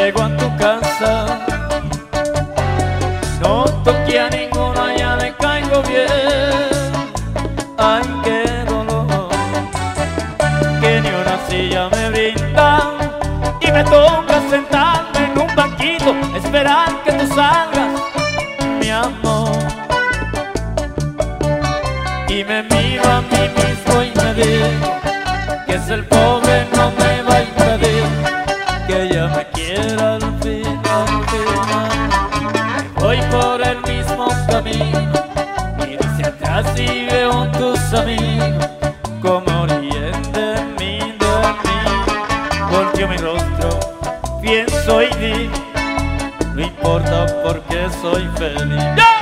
llego a tu casa, no toqué a ninguno, ya le caigo bien. Ay, qué dolor, que ni una silla me brindan y me toca sentarme en un banquito, esperar que tú salgas, mi amor. Y me miro a mí mismo y me digo que es el pobre no me va a impedir que ella me quiera al final. Voy por el mismo camino, miro hacia atrás y veo tus amigos como ríen de mí. Volteo mi rostro, pienso y digo, no importa porque soy feliz.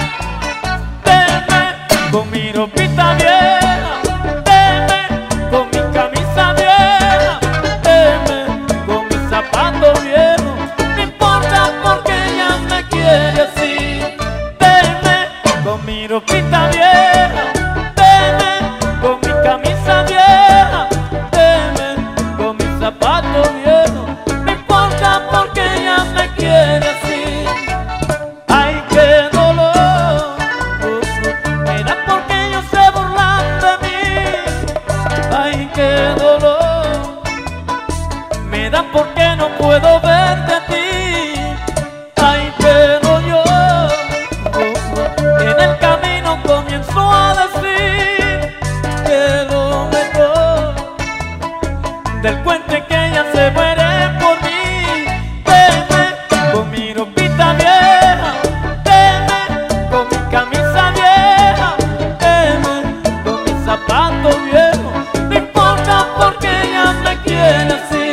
Veme con mi ropita vieja, veme con mi camisa vieja, veme con mis zapatos viejos, no importa porque ella me quiere así. Veme con mi ropita vieja, veme con mi camisa vieja, veme con mis zapatos viejos, no importa porque ella me quiere así. Ay, qué dolor, me da porque ellos se burlan de mí. Ay, qué dolor, me da porque no puedo verte a ti. Ay, pero yo en el camino comienzo a decir que lo mejor del cuento es que ella se muere por mí. Veme con mi ropita vieja, veme con mi camisa vieja, veme con mis zapatos viejos, no importa porque ella me quiere así.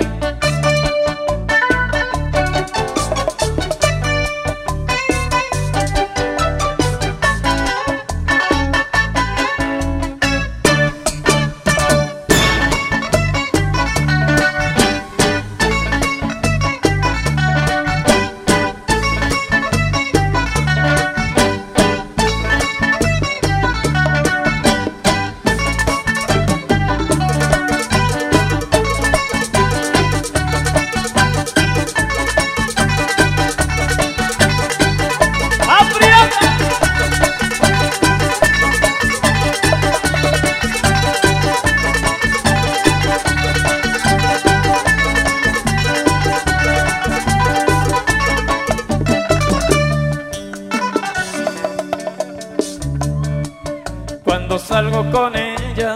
Cuando salgo con ella,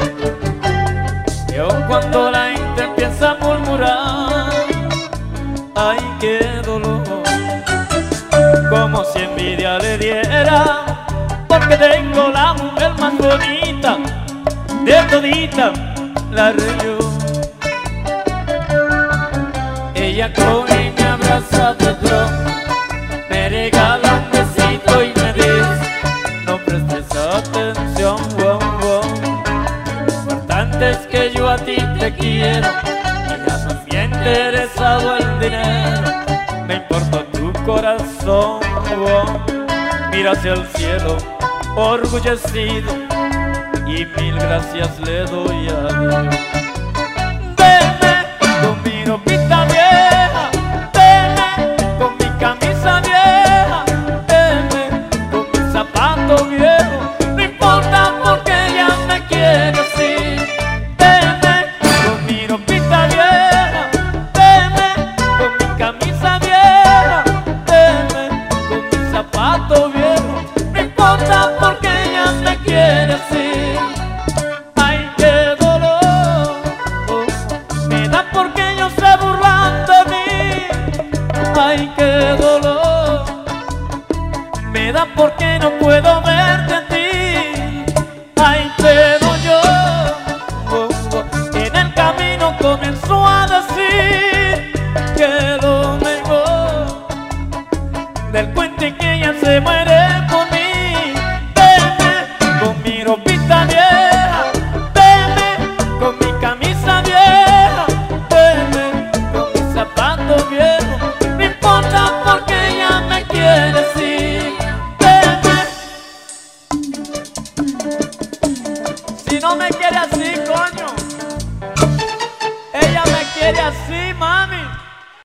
yo cuando la gente empieza a murmurar, ay, qué dolor, como si envidia le diera, porque tengo la mujer más bonita de todita la región. Ella corre y me abraza de pronto, me regala un besito y me dice, no prestes atención, wow, wow. Lo importante es que yo a ti te quiero y ya no me ha interesado el dinero, me importa tu corazón, wow. Mira hacia el cielo, orgullecido, y mil gracias le doy a Dios. Veme con mi ropita vieja, veme con mi camisa vieja, veme con mis zapatos viejos, no importa porque ella me quiere así. Veme con mi ropita vieja, veme con mi camisa vieja, veme con mis zapatos viejos, no importa porque ella me quiere así. Ay, qué dolor, me da porque ellos se burlan de mí. Ay, qué dolor, me da porque no puedo verte a ti. Ay, pero yo en el camino comienzo a decir que lo mejor del cuento es que ella se muere por mí. Veme con mi ropita vieja, veme con mi camisa vieja, veme con mis zapatos viejos, no importa porque ella me quiere así. Veme, si no me quiere así, coño.